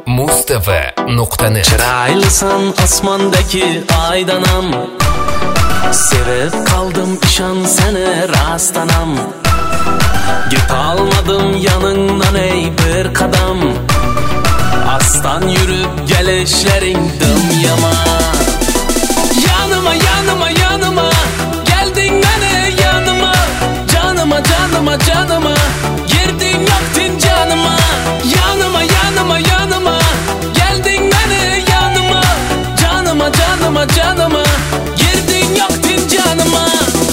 Mustava.net. Çıraylısan osmondaki aydanam, sevip kaldım işan seni rastanam. Git almadım yanından ey bir kadam, astan yürüp gelişlerin dım yama. Yanıma yanıma yanıma geldin beni yanıma, canıma canıma canıma girdin yaktın canıma. Yanıma yanıma yanıma geldin beni yanıma, canıma canıma canıma girdin yaktın canıma.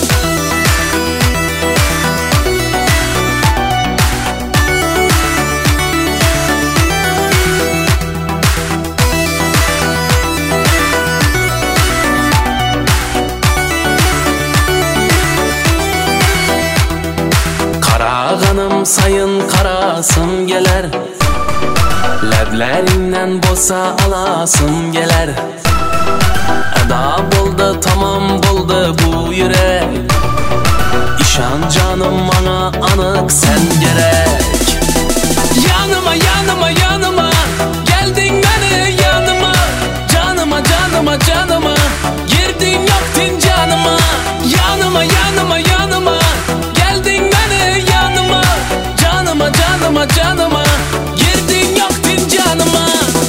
Karağanım sayın karasım geler, leblerinden bosa alasım geler. Eda buldu tamam buldu bu yürek, İşan canım bana anık sen gerek. Yanıma yanıma yanıma geldin beni yanıma, canıma canıma canıma girdin yaktın canıma. Yanıma yanıma yanıma geldin beni yanıma, canıma canıma canıma girdin yaktın canıma.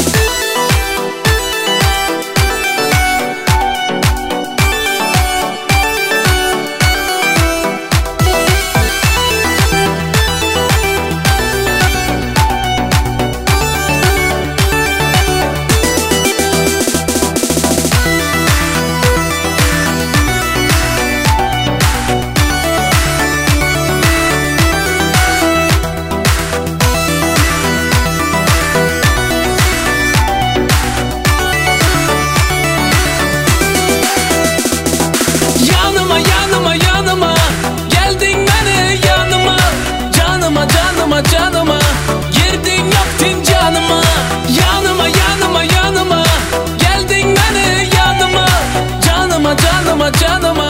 Canıma girdin yaktın canıma. Yanıma yanıma yanıma geldin beni yanıma, canıma canıma canıma